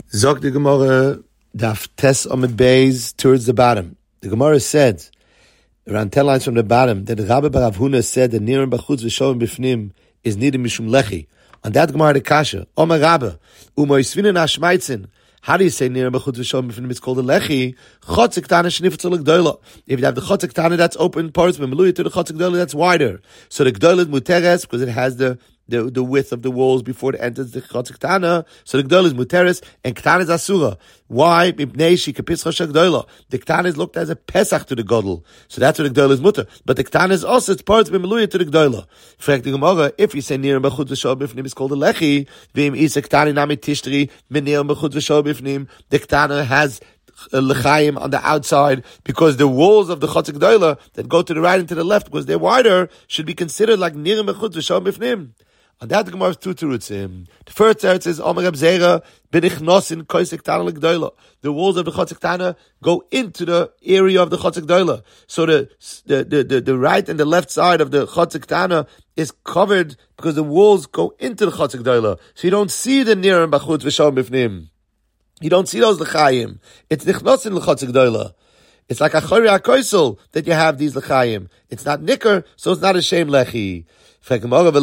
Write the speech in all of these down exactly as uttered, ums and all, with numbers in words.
Zog the Gemara, daf tes amid beis towards the bottom. The Gemara said, around ten lines from the bottom, that Rabbi Bar Avhuna said that nirim b'chutz v'shovim b'fnim is needed mishum lechi. On that Gemara the kasha, Omer Rabbi, umo yisvinen hashmaitzin. How do you say nirim b'chutz v'shovim b'fnim? It's called a lechi. Chotzik tana shnifetzel l'gdoila. If you have the chotzik tana that's open parts, meluya to the chotzik gdoila that's wider. So the gdoila is muteres because it has the The, the width of the walls before it enters the chotzik tana. So the gdoila is muteres and ktana is asura. Why? Mipnei she kapischa shagdoila. The ktana is looked as a pesach to the godel. So that's what the gdoila is muter. But the ktana is also its parts b'meluya to the gdoila. Frek the Gemara, if you say nirim b'chutz v'shovim b'fnim, it's called a lechi. V'im isa ktana nami tishtri min nirim b'chutz v'shovim b'fnim. The ktana has l'chaim on the outside because the walls of the chotzik gdoila that go to the right and to the left because they're wider should be considered like nirim b'chutz v'shovim b'fnim. On that the Gemara has two terutzim. The first teretz is Omer Reb Zera b'nichnosin koisek tana l'gdoila. The walls of the chotzik tana go into the area of the chotzik gdoila. So the, the the the the right and the left side of the chotzik tana is covered because the walls go into the chotzik gdoila. So you don't see the nirim b'chutz v'shovim b'fnim. You don't see those l'chayim. It's nichnosin l'chotzik gdoila. It's like a chori hakoisel that you have these l'chayim. It's not nicker, so it's not a shame lechi. Say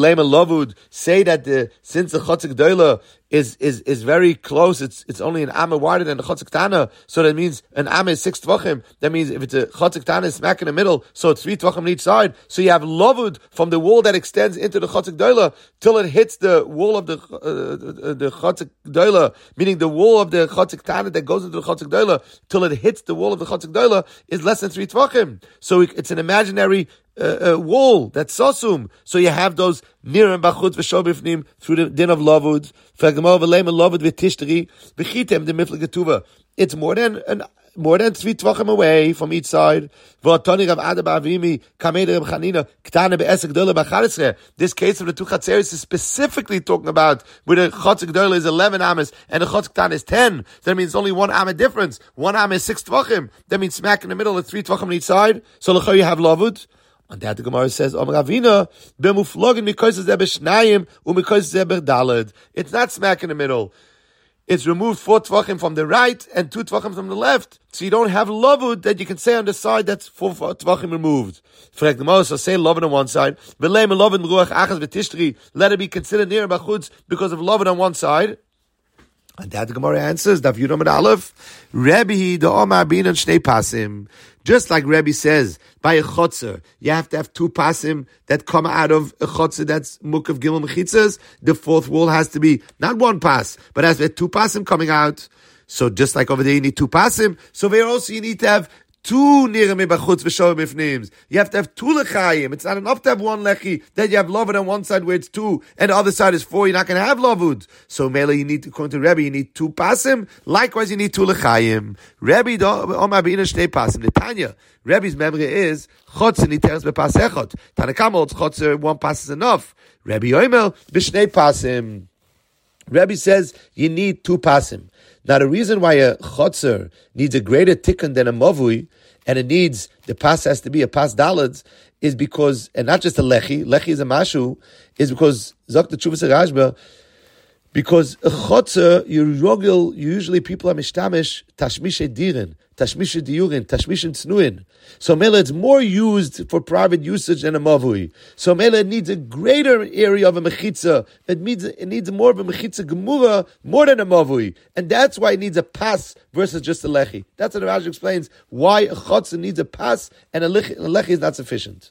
that the since the chotzik gdoila is is is very close, it's it's only an amma wider than the chotzik tana, so that means an amma is six tvachim. That means if it's a chotzik tana is smack in the middle, so it's three tvachim on each side. So you have lovud from the wall that extends into the chotzik gdoila till it hits the wall of the uh, the chotzik gdoila, meaning the wall of the chotzik tana that goes into the chotzik gdoila till it hits the wall of the chotzik gdoila is less than three tvachim. So it's an imaginary Uh, uh, wall that's sosum. So you have those nirim b'chutz v'shovim b'fnim through the din of lavud. F'gemor v'leim lavud v'tishteri v'chitem the miflegetuva. It's more than an more than three tvachim away from each side. V'atoni Rav Ada b'Avimi kamei Reb Chanina ktana be'esek gdola b'charitzre. This case of the two chatzeres is specifically talking about where the chotzik gdola is eleven amas and the chotzik tana is ten. That means only one amma difference. One amma is six tvachim. That means smack in the middle of three tvachim on each side. So l'chor you have lavud. On that the Gemara says, Om Ravina, b'muflogin because zeh b'shnayim u'mikos zeh b'dalad. It's not smack in the middle. It's removed four tvachim from the right and two tvachim from the left. So you don't have lavud that you can say on the side that's four tvachim removed. Frek the Gemara, so say lavud on one side. V'leim lavud ruach achas v'tishtri. Let it be considered near b'chutz because of lavud on one side. And that the Gemara answers, Daf Yudam and Aleph, Rebbe the Omar bin and Shnei Pasim. Just like Rebbe says, by a chotzer, you have to have two pasim that come out of a chotzer that's mukav gimel mechitzas. The fourth wall has to be not one pass, but has to have two pasim coming out. So just like over there you need two pasim, so there also you need to have two nirim b'chutz v'shovim b'fnim. You have to have two lechayim. It's not enough to have one lechi. Then you have lavud on one side where it's two, and the other side is four. You're not going to have lavud. So mele, you need to, according to Rebbe, you need two pasim. Likewise, you need two lechayim. Rebbe omar b'ina shnei pasim. The Tanya, Rebbe's memory is chotzer niteres bepas echot. Tanakama holds chotzer one pass is enough. Rebbe omer b'shnei pasim. Rebbe says you need two pasim. Now the reason why a chotzer needs a greater tikkun than a mavui, and it needs, the pas has to be a pas dalad, is because, and not just a lechi, lechi is a mashu, is because, zok the Tshuvas Rashba, because a chotzer, you rogel, usually people are mishtamish, tashmishe dirin, tashmishe diurin, tashmishe tznuin. So mele, it's more used for private usage than a mavui. So mele, it needs a greater area of a mechitza. It needs, it needs more of a mechitza gemura, more than a mavui. And that's why it needs a pas versus just a lechi. That's what the Rashi explains, why a chotzer needs a pas and a lechi, a lechi is not sufficient.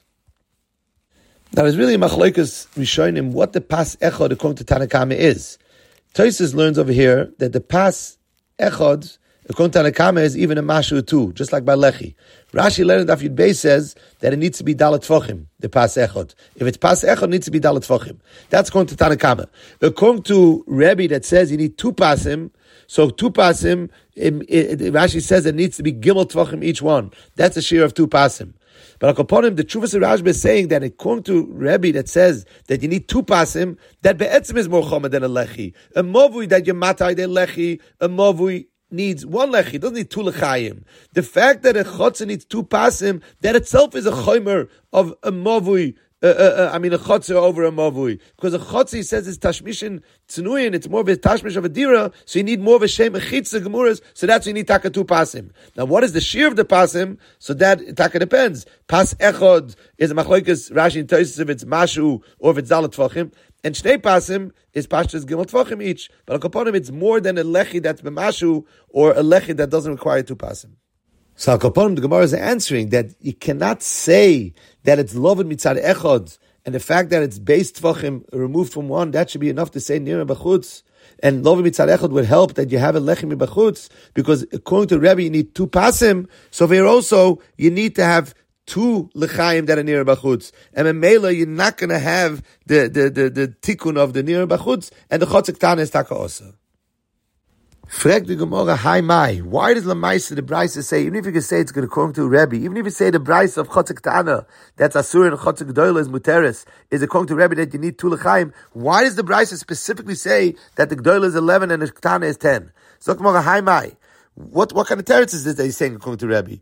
Now, there's really a machlokes rishonim what the pas echad according to Tanakama is. Tosfos learns over here that the pas echad according to Tanakama is even a mashu too, just like by lechi. Rashi learned Daf Yud Beis says that it needs to be dalat tvachim, the pas echad. If it's pas echad, it needs to be dalat tvachim. That's according to Tanakama. According to Rebbe that says you need two pasim, so two pasim, it, it, it, Rashi says it needs to be gimel tvachim each one. That's a share of two pasim. But upon him, the Tshuvas Rashba is saying that according to Rebbe that says that you need two pasim, that be'etzim is more chomer than a lechi. A movui that you matai de lechi, a movui needs one lechi, it doesn't need two lechayim. The fact that a chotzer needs two pasim, that itself is a chomer of a movui Uh, uh, uh, I mean, a chotzer over a mavui. Because a chotzer, he says, is tashmishin tzenuyin, it's more of a tashmish of a dira, so you need more of a shem, a chitza gemuras, so that's why you need taka two pasim. Now, what is the shear of the pasim? So that, taka depends. Pas echod is a machloikas, Rashi and Tosis, if it's mashu, or if it's dalat tvachim, and shnei pasim is pashtas gimel tvachim each. But upon him, it's more than a lechi that's b'mashu, or a lechi that doesn't require two pasim. So al kaponim, the Gemara is answering that you cannot say that it's loved mitzad echad, and the fact that it's based tvachim removed from one, that should be enough to say nir b'chutz. And loved mitzad echad would help that you have a lechim b'chutz, because according to Rebbe you need two pasim. So here also you need to have two lechaim that are nir b'chutz, and in Mela you're not going to have the the the the tikkun of the nir b'chutz, and the chotzik tana is taka also. Frag the Gemara, hi mai. Why does Lamaisa the Brisa say, even if you can say it's going to come to Rebbe, even if you say the Brisa of Chotzik Tana, that's Asur and Chotzik Gdoila is Muteris, is according to Rebbe that you need two L'chaim, why does the Brisa specifically say that the Gdoila is eleven and the Tana is ten? So Gemara, hi mai. What, what kind of teretz is this that he's saying according to Rebbe?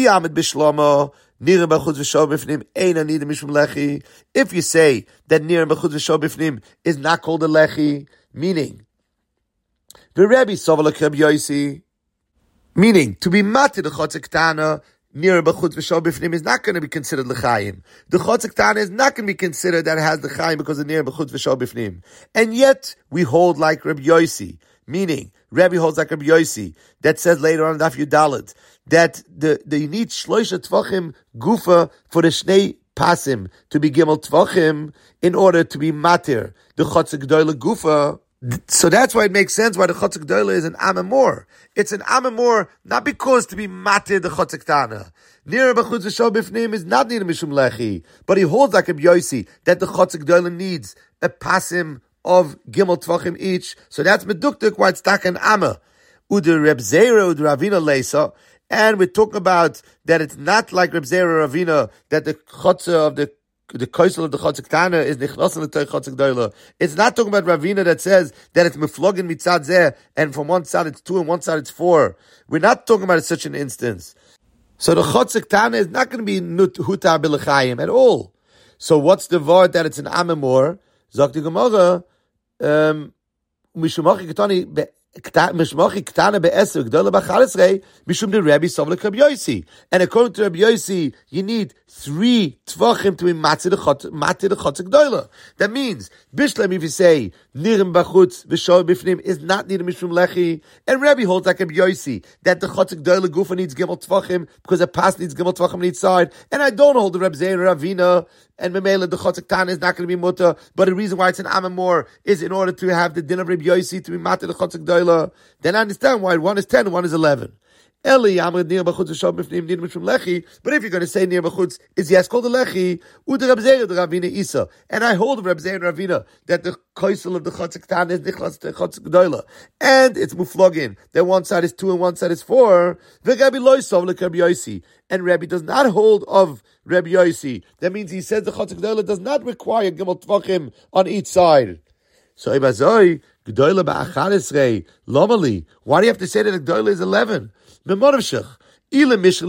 If you say that Nir B'chutz V'Shor B'fnim is not called a Lechi, meaning, the Rebbe Sovalak Reb Yosi, meaning to be mati the chotzik tana near b'chutz v'shor b'fnim is not going to be considered l'chayim. The chotzik tana is not going to be considered that it has l'chayim because of near b'chutz v'shor b'fnim. And yet we hold like Reb Yosi, meaning Rebbe holds like Reb Yosi that says later on Daf Yudalet that the, the you need shloisha tvachim gufa for the shnei pasim to be gimel tvachim in order to be matir the chotzik gdoila gufa. So that's why it makes sense why the Chotzik Gdoila is an Amamor. It's an Amamor not because to be matir the Chotzik Tana. Nir b'chutz v'shor b'fnim is not needed mishum lechi, but he holds like a Yosi that the Chotzik Gdoila needs a pasim of gimel tvachim each. So that's meduktuk why it's tak an Amma. Uder Reb Zera uder Ravina leisa, and we're talking about that it's not like Reb Zera Ravina that the Chotzer of the the koisel of the Chotzik Tana is nichnasen l'toich Chotzik Gdoila. It's not talking about Ravina that says that it's meflogin mitzad zeh, and from one side it's two and one side it's four. We're not talking about such an instance. So the Chotzik Tana is not going to be nut huta b'lechayim at all. So what's the word that it's an amemor? Zok the Gemara, um, mishumachi ketani Mishmachi Ktana be'eser Gdoila b'chalisrei mishum the Rebbe Sovlik Reb Yosi. And according to Reb Yosi, you need three tvachim to be matzid the Chotzik Gdoila. That means Bishlem, if you say Nirim b'chutz v'shor b'fnim is not needed mishum lechi, and Rebbe holds like Reb Yosi that the Chotzik Gdoila gufa needs gimel tvachim because a pas needs gimel tvachim on each side, and I don't hold the Reb Zeir Ravina. And Memela, the Chotzik Tana is not going to be mutter, but the reason why it's an Amamor is in order to have the din of Reb Yosi to be matir the Chotzik Gdoila. Then I understand why one is ten and one is eleven. Eli Amr Nir B'chutz V'Shor B'fnim Nir Mishum Lechi. But if you're going to say Nir B'chutz is yes called the Lechi, Ude Reb Zeir the Ravina Isa, and I hold of Reb Zeir Ravina that the koisel of the Chotzik Tana is nichlas the Chotzik Gdoila, and it's muflogin that one side is two and one side is four. V'Rebbe Lo Yisov like Reb Yosi, and Rebbe does not hold of Reb Yosi. That means he says the Chotzik Gdoila does not require gimel tvachim on each side. So Ibazoi Gdoila ba'achadesrei lomali. Why do you have to say that the Gdoila is eleven? Memorivshach. If you matter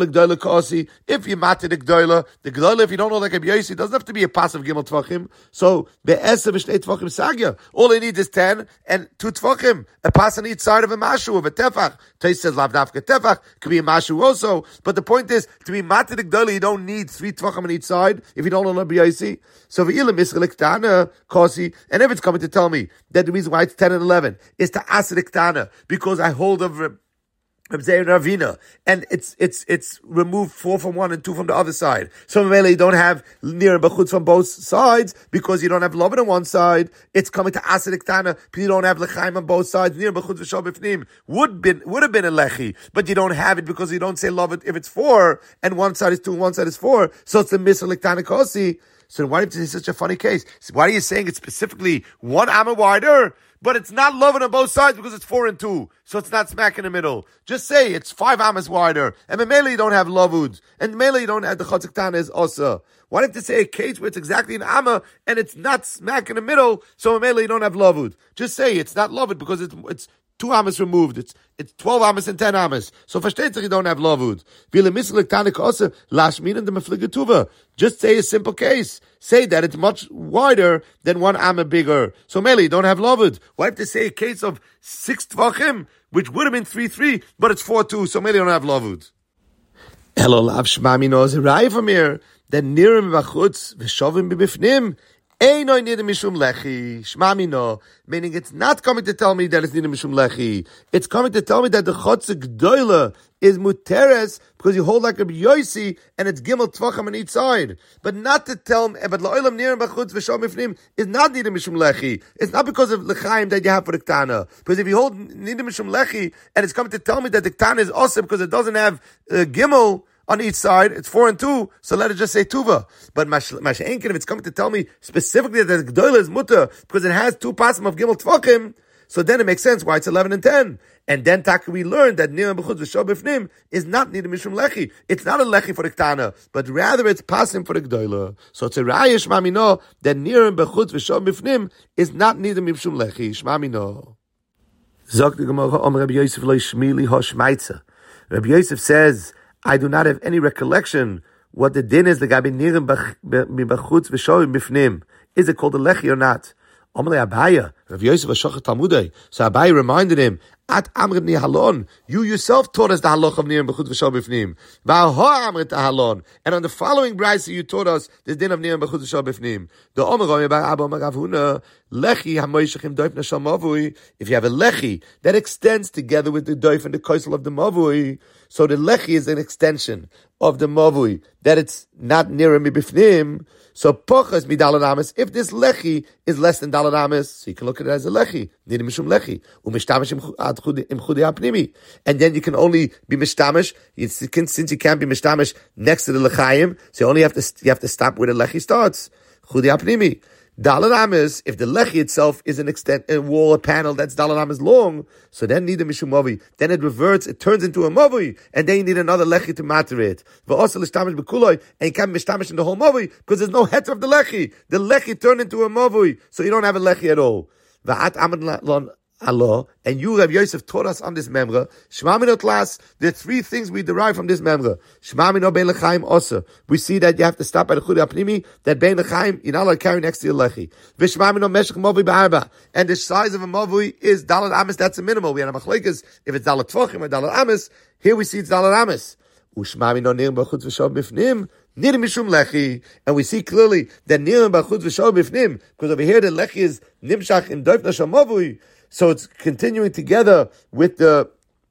the Gdoila, the Gdoila, if you don't know like Reb Yosi, doesn't have to be a passive gimel tvachim. So be'eser v'shnei tvachim sagya. All he needs is ten and two tvachim, a pass on each side of a mashu of a tefach. Tais says lav dafka tefach could be a mashu also. But the point is to be matter the Gdoila, you don't need three tvachim on each side if you don't know Reb Yosi. So ve'ilim isrelik tana kosi, and if it's coming to tell me that the reason why it's ten and eleven is to asidik tana because I hold of Reb Zeir Ravina, and it's it's it's removed four from one and two from the other side. So maybe you don't have Nir B'chutz from both sides because you don't have Lovin on one side. It's coming to Asidik Tana because you don't have Lechaim on both sides. Nir B'chutz v'Shor B'fnim would been would have been a Lechi, but you don't have it because you don't say Lovin if it's four and one side is two and one side is four. So it's the Misalik Tana Kosi. So why do you say such a funny case? So why are you saying it's specifically one amma wider? But it's not loving on both sides because it's four and two. So it's not smack in the middle. Just say it's five amas wider. And Memela you don't have lavud. And Memela you don't have the Chotzik Tana is also. Why do you have to say a case where it's exactly an amma and it's not smack in the middle? So Memela you don't have lavud. Just say it's not lavud because it's, it's two amas removed. It's it's twelve amas and ten amas. So versteht sich, you don't have lavud. Vile mislik tanik also lashmin and the mefligetuva. Just say a simple case. Say that it's much wider than one amma bigger. So Meli, you don't have lavud. Why have to say a case of six tvachim, which would have been three three, but it's four two. So Meli, you don't have lavud. Hello, lav shmami no zerai from here. Then nirim v'chutz v'shovim b'bifnim. Eino nida mishum lechi, shmami no, meaning it's not coming to tell me that it's nida mishum lechi. It's coming to tell me that the chotze gdoila is muteres because you hold like a Yosi and it's gimel tvachim on each side. But not to tell me, but la'olam nirim b'chutz v'shom b'fnim is not nida mishum lechi. It's not because of lechaim that you have for the ktana. Because if you hold nida mishum lechi and it's coming to tell me that the ktana is awesome because it doesn't have uh, gimel on each side, it's four and two, so let it just say tuva. But masha'enkin, if it's coming to tell me specifically that the gdoila is mutter because it has two pasim of gimel tvachim, so then it makes sense why it's eleven and ten. And then taka we learned that nirim b'chutz v'shov b'fnim is not nida mishum lechi. It's not a lechi for the ktana, but rather it's pasim for the gdoila. So it's a raya shmami no that nirim b'chutz v'shov b'fnim is not nida mishum lechi. Shmami no. Zok the Gemara Omer Rabbi Yosef lo yishmili ho shmaitza. Rabbi Yosef says, I do not have any recollection what the din is. The gabi nirim b'chutz v'shovim b'fnim. Is it called a lechi or not? Omelei Abaya, Rav Yosef Ashochet Talmudei. So Abaya reminded him, At Amr ibn Halon, you yourself taught us the halach of nirim b'chutz v'shovim b'fnim. V'aho Amr Halon, and on the following brayso you taught us the din of nirim b'chutz v'shovim b'fnim. The Omer Omer Bar Abba Omer Rav Huna lechi hamoyshachim doif nashal mavui. If you have a lechi that extends together with the doif and the koisel of the mavui, so the lechi is an extension of the mavui that it's not nirim b'fnim. So pochas midalad ames. If this lechi is less than dalad ames, so you can look at it as a lechi. Nidim mishum lechi. Umishtamish im chudi apnimi. And then you can only be mishtamish. Since you can't be mishtamish next to the lechayim, so you only have to you have to stop where the lechi starts. Chudi apnimi. Dalad ames. If the lechi itself is an extent, a wall, a panel that's dalad ames long, so then nidim mishum mavi. Then it reverts. It turns into a mavi, and then you need another lechi to matter it. V'osel ishtamish b'kuloi, and you can't mishtamish in the whole mavi because there's no heter of the lechi. The lechi turned into a mavi, so you don't have a lechi at all. V'at amad lon Allah, and you, Rav Yosef, taught us on this memra. Shema Mino Tlas, there are three things we derive from this memra. Shema Mino Bein L'chaim Osa. We see that you have to stop at the Chudi Apnimi, that Bein L'chaim, you're not allowed to carry next to your lechi. V'shema Mino Meshech Mavui Ba'arba. And the size of a Mavui is Dalad Amis, that's a minimal. We had a Machlekes, if it's Dalad Tvachim or Dalad Amis, here we see it's Dalad Amis. U'shema Mino Nirim B'chutz V'shov B'fnim, Nirim Mishum Lechi. And we see clearly that Nirim B'chutz V'shov B'fnim, because over here the Lechi is Nimshach Im Doif Nasham Mavui. So it's continuing together with the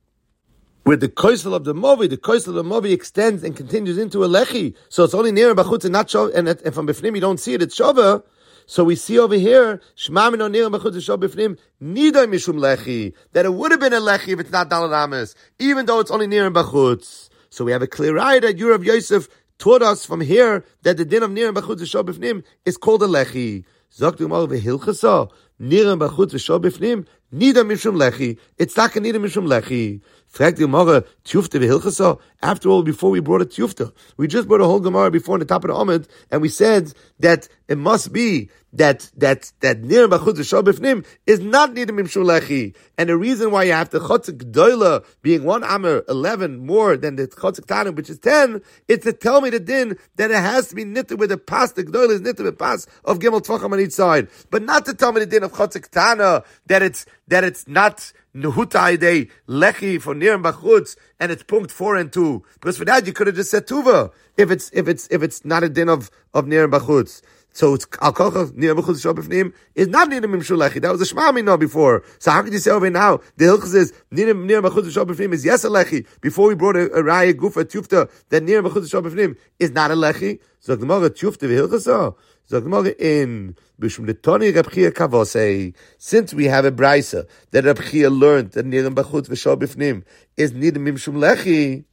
with the koisel of the movi. The koisel of the movi extends and continues into a lechi. So it's only near bachutz and not shov, and, and from bifnim you don't see it. It's shova. So we see over here shema mino near bachutz shov bifnim nidai mishum lechi, that it would have been a lechi if it's not dalad ames, even though it's only near bachutz. So we have a clear eye that Rav Yosef taught us from here that the din of near bachutz shov bifnim is called a lechi. Zok du mal vehilchasa. Nirim b'chutz v'shov b'fnim, nida mishum lechi. It's not nida mishum lechi. Fragt the Gemara, tiyufta v'hilchasa. After all, before we brought a tiyufta, we just brought a whole Gemara before on the top of the Amud, and we said that it must be that that that nirim b'chutz v'shov b'fnim is not nida mishum lechi. And the reason why you have the chotz gdoila being one amer eleven more than the chotz ktanim, which is ten, it's to tell me the din that it has to be knitted with a pas. The gdoila is knitted with pas of gimel tvachim on each side, but not to tell me the din of chotz ktana that it's that it's not nehuta idei lechi for nirim b'chutz and it's punkt four and two. Because for that you could have just said tuva if it's if it's if it's not a din of of nirim b'chutz. So it's al kochav nirim b'chutz shov b'fnim is not nirim mishum lechi. That was a shema mino before. So how can you say over now the hilchos is nirim nirim b'chutz shov b'fnim is yes a lechi? Before we brought a, a raya gufa tufta that nirim b'chutz shov b'fnim is not a lechi. So the Gemara tufta v'hilchos. So the Gemara in b'shum letoni Reb Chia kavosei. Since we have a brayso that Reb Chia learned that nirim b'chutz v'shov b'fnim is nirim mishum lechi.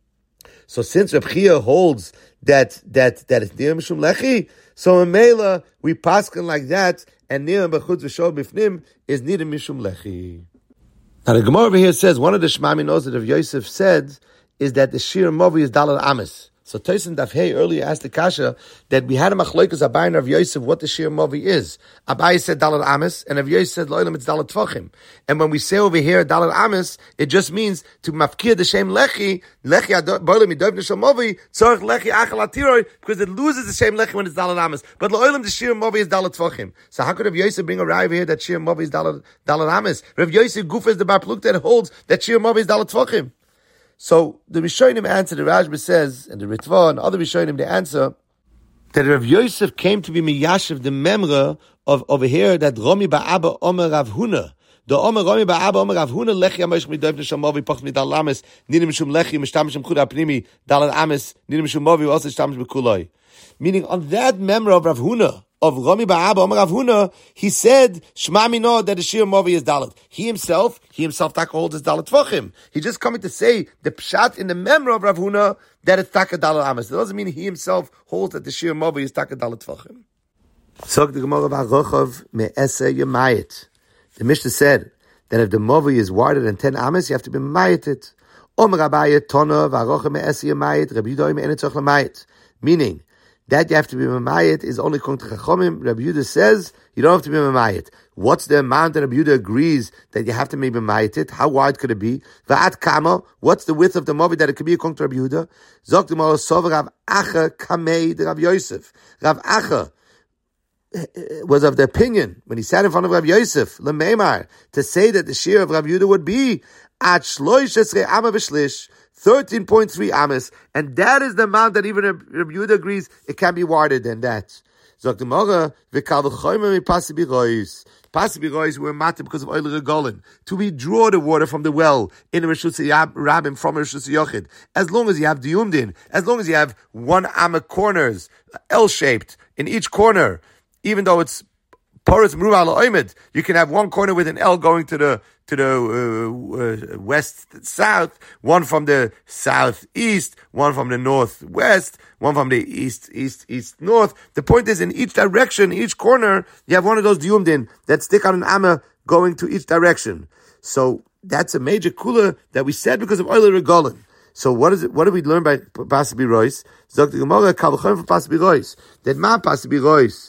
So since Reb Chia holds that that that it's nirim mishum lechi, so in Mela we paskin like that, and nirim b'chutz v'shov b'fnim is nirim mishum lechi. Now the Gemara over here says one of the shema minos that Rav Yosef said is that the shir movi is dalad amis. So Tosin Daf Hey earlier asked the Kasha that we had a machloikas Abai and Rav Yosef what the Shir Movi is. Abai said Dalet Amis, and Rav Yosef said Loilam it's Dalet Tvachim. And when we say over here Dalet Amis, it just means to mafkir the Shem Lechi, Lechi Boilam Midov Neshel Movi, Tzorch Lechi Achal Atiroi, because it loses the Shem Lechi when it's Dalet Amis. But Loilam the Shir Movi is Dalet Tvachim. So how could Rav Yosef bring a raya here that Shir Movi is Dalet Amis? Rav Yosef Guf is the Bar Pluk that holds that Shir Movi is Dalet Tvachim. So the Rishonim answer, the Rashba says, and the Ritva and other Rishonim, they answer that Rav Yosef came to be Miyashiv, the memra of over here, that Romi Ba'aba Omer Rav Huna. The Omer Romi Ba'aba Omer Rav Huna, Lechi Amosh Midoiv Neshamovi, Poch Midal Lames, Nidim Shum Lechi, Mishtamish Mchuda Apnimi, Dalat Ames, Nidim Shum Movi, also Shtamish Bekuloi. Meaning on that memra of Rav Huna, of Romi Ba'aba Omer Rav Huna, he said, Shema Mino, that the Shir Movi is Dalet. He himself, he himself taka holds his Dalet Tvachim. He's just coming to say the pshat in the memra of Rav Huna that it's taka Dalet Ames. That doesn't mean he himself holds that the Shir Movi is taka Dalet Tvachim. So the Gemara Ba'arochav Me'ese Yemayit. The Mishnah said that if the Movi is wider than ten Ames, you have to be Mayitit. Omer Abayit Tona Va'arochav Me'ese Yemayit Rabbi Yudah Me'enitzach L'mayit. Meaning, that you have to be Mamayit is only according to Chachomim. Rabbi Yudah says you don't have to be Mamayit. What's the amount that Rabbi Yudah agrees that you have to be Mamayit it? How wide could it be? Va'at kama, what's the width of the Movi that it could be according to Rabbi Yudah? Zok Gemara Sov Rav Acha Kamei de Rav Yosef. Rav Acha was of the opinion, when he sat in front of Rav Yosef, Lemeimar, to say that the share of Rav Yudah would be at Shloish Esrei Ama V'Shlish, thirteen point three amas, and that is the amount that even Rabbi Yehuda agrees it can be wider than that. Zok the Gemara, v'kal v'choymer mipasi b'rois. Pasi b'rois were matter because of oil regolin. To withdraw the water from the well in a Rishus Rabbim from a Rishus Yochid. As long as you have diumdin, as long as you have one amma corners, L-shaped, in each corner, even though it's Poros Mruva Al Oimid, you can have one corner with an L going to the to the uh, uh, west south, one from the southeast, one from the northwest, one from the east east east north. The point is, in each direction, each corner, you have one of those diumdin that stick on an amma going to each direction. So that's a major kula that we said because of oil regolin. So what is it? What do we learn by Pasi B'rois? Zok the Gemara Kalvachon for Pasi B'rois. That ma Pasi B'rois.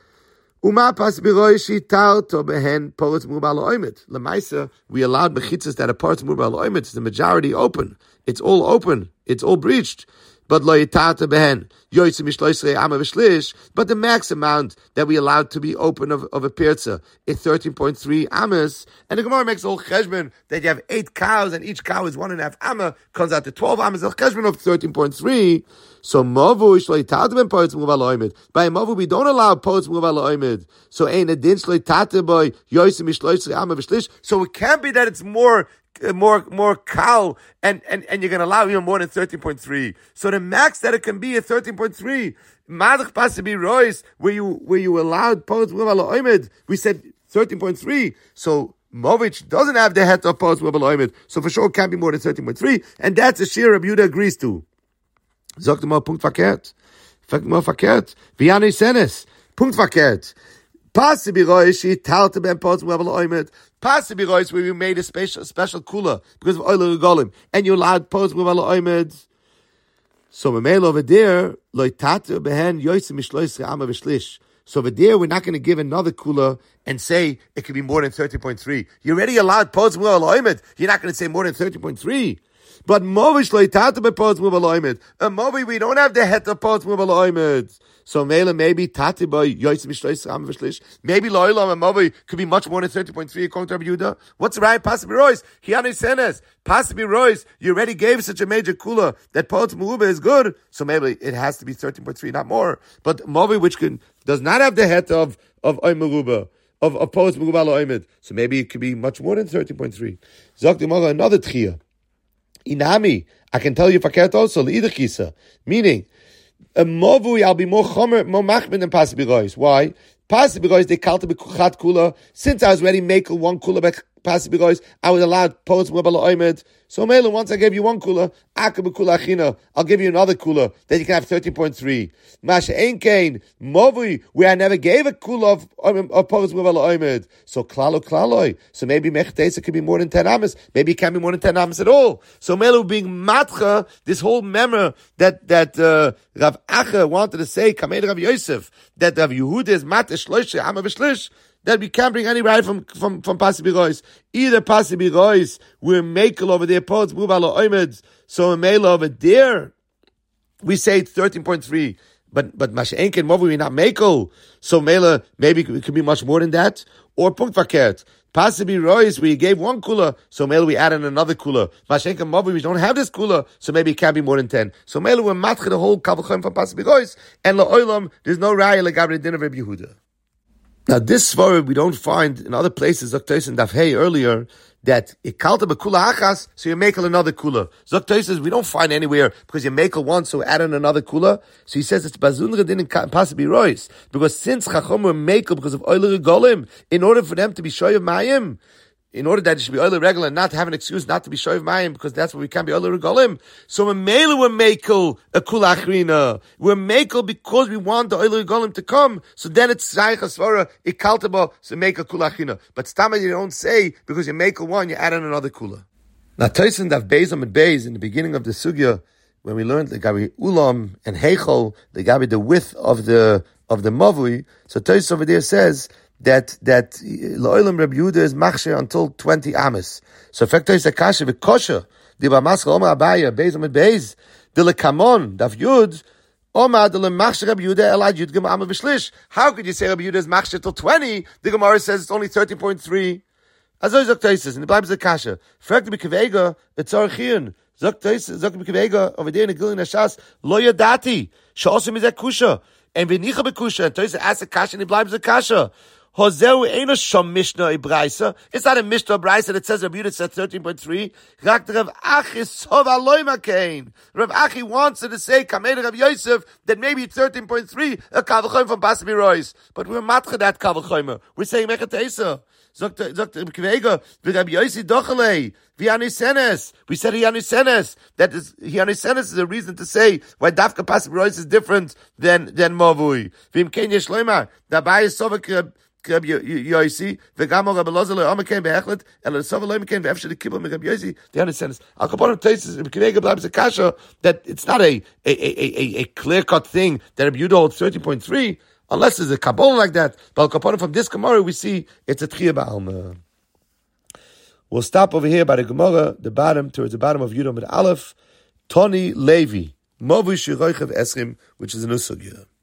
Uma pas biroishi talto behen poritz mubal oimid. Lemaisa, we allowed mechitzas that are poritz mubal oimid. It's the majority open. It's all open. It's all breached. But lo yitata behen yoytze mishloisrei ama v'shlish. But the max amount that we allowed to be open of, of a pirza is thirteen point three amas. And the Gemara makes a whole cheshbon that you have eight cows and each cow is one and a half amma, comes out to twelve amas. A cheshbon of thirteen point three. So mavu shlo yitata ben poritz mubal oimid. By mavu we don't allow poritz mubal oimid. So ein a din shlo yitata by yoytze mishloisrei ama v'shlish. So it can't be that it's more. More, more cow, and, and, and you're going to allow even more than thirteen point three. So the max that it can be is thirteen point three. Madach Pasibi Royce, where you, where you allowed Poetz Mubal Oimid, we said thirteen point three. So Movich doesn't have the head of Poetz Mubal Oimid. So for sure it can't be more than thirteen point three. And that's a sheer Rabbi Yehuda agrees to. Sagt mal Punkt verkehrt. Sagt mal verkehrt. Vianney Senes. Punkt verkehrt. Pasibi Royce, she talte ben Poetz Mubal Oimid. Possibly, where we made a special special cooler because of oil regolim, and you allowed post with all oimed. So Mamel over there, loitatu behen yoyse mishloisre ama v'shlish. So over there, we're not going to give another cooler and say it could be more than thirty point three. You already allowed post with all oimed. You're not going to say more than thirty point three. But movish loitatu be post with all oimed. A movie we don't have the head of post with all oimed. So Mela maybe Tati boy Yoitz Mishlois Ram V'Shlish. Maybe Loilam and Movi could be much more than thirty point three according to Rabbi Yehuda. What's right? Pasibi Royce. Hiani Senes. Pasibi Royce. You already gave such a major kula that Poetz Muhuba is good. So maybe it has to be thirteen point three, not more. But Movi, which can does not have the head of of Oy Meruba, of of Poetz Muhuba Oimid. So maybe it could be much more than thirteen point three. Zok Dimara another tchia. Inami, I can tell you fakert also le'ider kisa, meaning. A movui, I'll be more chomer, more machmin than Pasibi Rois. Why? Pasibi Rois, they call to be kuchat kula. Since I was ready to make one kula Pasibirois, I was allowed post Mubala Oimed. So Mela, once I gave you one kula, Akab Kula Achina, I'll give you another kula, then you can have thirteen point three. Masha Einkein, Movi, where I never gave a kula of, of, of post Mubala Oimed. So Klalo Klaloi. So maybe Mechtesa could be more than ten amas. Maybe it can't be more than ten amas at all. So Mela being matcha, this whole memor that, that, uh, Rav Acha wanted to say, Kamed Rav Yosef, that Rav Yehuda is matcha shloishe, amma v'shlish, that we can't bring any right from from from Pasibirois. Either Pasibirois, we're makel over there, poets Mubala Oimed. So a mail over there, we say it's thirteen point three. But but Masha'enken Movi, we're not makel. So Mela, maybe it could be much more than that. Or Punkt Verkehrt. Pasibirois, we gave one kula, so Mela we added another kula. Masha'enken Movi, we don't have this kula, so maybe it can't be more than ten. So Mela, we're matcha the whole Kavachim from Pasibirois. And La'olam, there's no raya legabri din of Rabbi Yehuda. Now, this svara we don't find in other places. Zok and Dafhei earlier that ikalta bekula achas, so you make another kula. Zok says we don't find anywhere because you make one, so add in another kula. So he says it's bazun redin and Pasibirois because since chacham were makel because of oiler golim, in order for them to be shoy of mayim, in order that it should be oiler regular and not have an excuse not to be shoy of mayim because that's what we can't be oiler golim. So when mele we're makel a kula achrina, we're makel because we want the oiler golim to come. So then it's zayich asvara ikaltaba so make a kula achrina. But stammer you don't say because you make a one, you add in another kula. Now Tosin Daf Beis Amid Beis in the beginning of the sugya when we learned the gabi ulam and heichol, the gabi the width of the of the mavui. So Tosin over there says that that La'olam Rabbi Yehuda is machshir until twenty amas. So effect is a kasha v'kosha di b'maskal Omar Abaya Beis Amid Beis the lekamon Daf Yud Omar the lemachshir Rabbi Yehuda elad Yud Gim Amma v'shlish. How could you say Rabbi Yehuda is machshir till twenty? The Gemara says it's only thirteen point three. As I zok Tosis, and the Bible is a kasha. Effect b'kavega it's archion. Zok Tosis zok b'kavega over there in the Gilin Hashas lo yadati she'osim is a kusha and v'nicha b'kusha. And Tosis asks a kasha and he bleibt a kasha. Hoseu ain't a shom mishnah ibraisa. It's not a mishnah ibraisa that says Rabbi Yehuda said thirteen point three. Rak Rav Achi sov aloy makain. Rav Achi wants to say Kamed Rav Yosef that maybe it's thirteen point three a kavachim from Pasibirois. But we're matcha that kavachim. We're saying mechatesa. Zogt zogt Kvega Rabbi Yosef dochalei v'anisenes. We said hianisenes. That is hianisenes is a reason to say why dafka Pasibirois is different than than Mavui. V'im ken yesh loymar dabei sovak. Rabbi Yosi, v'gamo Rabbi Lozer le'omekein be'echlet, and le'sover le'omekein ve'efshel l'kibul me Rabbi Yosi. The understands. Al Kaponim Teisus, Rabbi Kvega blabs a kasha that it's not a a a a, a clear cut thing that Rabbi Yehuda holds thirteen point three, unless there's a kabbalah like that. But Al Kaponim from this Gemara we see it's a tchiyah ba'alma. We'll stop over here by the Gemara, the bottom towards the bottom of Yudam with Aleph, Toni Levi, Movu Shiroichev Esrim, which is a new sugya.